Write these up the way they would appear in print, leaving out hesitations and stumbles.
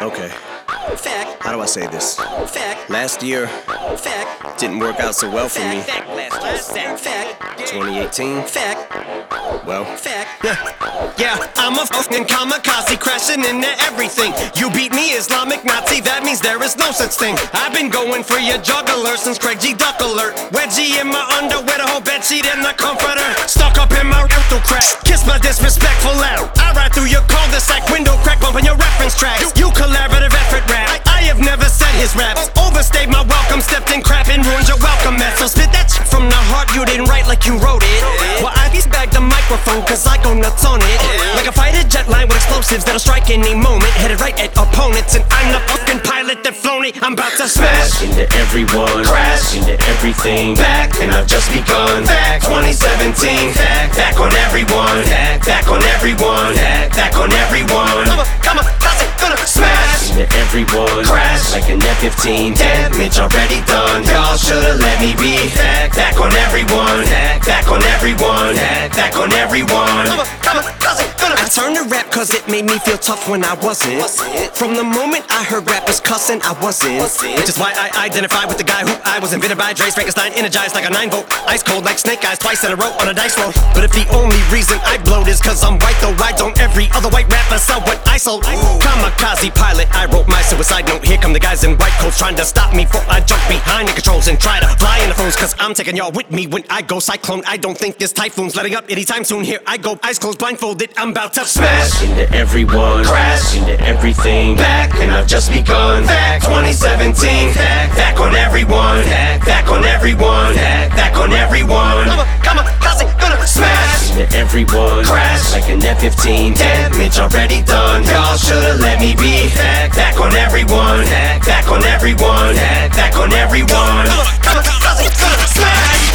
Okay, Fact. how do I say this? Fact. Last year Fact. didn't work out so well for me. Fact. 2018, Fact. well, Fact. Yeah, I'm a fucking kamikaze crashing into everything. You beat me, Islamic Nazi, that means there is no such thing. I've been going for your juggler since Craig G. Duck alert. Wedgie in my underwear, the whole bedsheet in the comforter. Stuck up in my rental crack, kiss my disrespectful out. I ride through your cul-de-sac, window crack, bumping your reference tracks. You collaborative effort rap, I have never said his raps. Overstayed my welcome, stepped in crap and ruined your welcome mat. So spit that shit from the heart, you didn't write like you wrote it. Well, I bagged the microphone cause I go nuts on it. Like a fighter jet line with explosives that'll strike any moment. Headed right at opponents and I'm the fucking pilot that flown it. I'm about to smash into everyone, crash into everything. Back, and I've just begun. Back 2017, back on everyone, back on everyone, back on everyone. Come on, how's it gonna smash into everyone, crash like an F-15. Damage already done. Y'all should've let me be. Back on everyone, back on everyone, back on everyone. Come on, how's it gonna I turned to rap cause it made me feel tough when I wasn't. From the moment I heard rappers cussing, I wasn't. Which is why I identify with the guy who I was invented by. Dre Frankenstein, energized like a 9-volt. Ice cold like snake eyes, twice in a row on a dice roll. But if the only reason I blowed is cause I'm white, though why don't every other white rapper sell what I sold? Kamikaze pilot, I wrote my suicide note. Here come the guys in white coats trying to stop me before I jump behind the controls and try to fly in the phones. Cause I'm taking y'all with me when I go cyclone. I don't think this typhoon's letting up anytime soon. Here I go, eyes closed, blindfolded, I'm about to smash into everyone, crash into everything. Back, and I've just begun. Back 2017, back on everyone, back on everyone, back on everyone. Come on, how's it gonna smash into everyone, crash like an F-15. Damage already done. Y'all should've let me be. Back on everyone, back on everyone, back on everyone. Come on, how's it gonna smash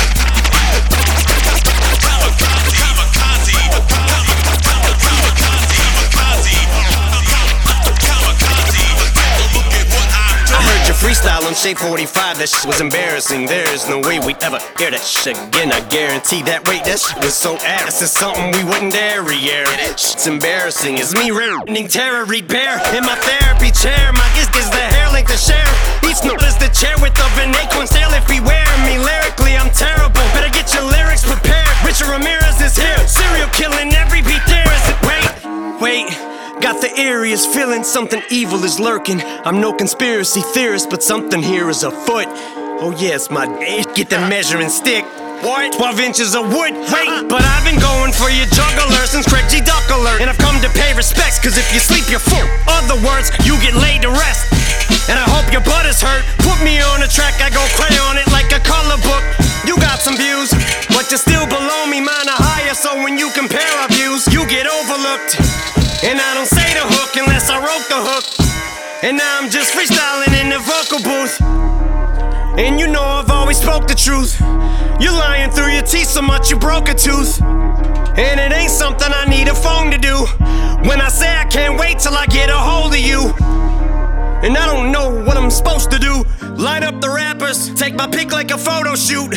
freestyle on Shape 45, that shit was embarrassing. There's no way we'd ever hear that shit again. I guarantee that. Wait, that shit was so ass. It's something we wouldn't dare re-air. Shit's embarrassing. It's me reading terror, read bear in my therapy chair. My gift is the hair length to share. Each note is the chair width of an acorn stale. If beware me lyrically, I'm terrible. Better get your lyrics prepared. Richard Ramirez is here. Serial killing every beat there. Is it? Wait. Got the eeriest feeling something evil is lurking. I'm no conspiracy theorist, but something here is afoot. Oh yes, my get the measuring stick. What? 12 inches of wood, wait. But I've been going for your juggler since Craig G. Duck alert. And I've come to pay respects, cause if you sleep you're full. Other words, you get laid to rest. And I hope your butt is hurt. Put me on a track, I go crayon it like a color book. You got some views, but you're still below me, mine are higher. So when you compare our views, you get overlooked. And I don't say the hook unless I wrote the hook. And now I'm just freestyling in the vocal booth. And you know I've always spoke the truth. You're lying through your teeth so much you broke a tooth. And it ain't something I need a phone to do. When I say I can't wait till I get a hold of you. And I don't know what I'm supposed to do. Line up the rappers, take my pick like a photo shoot.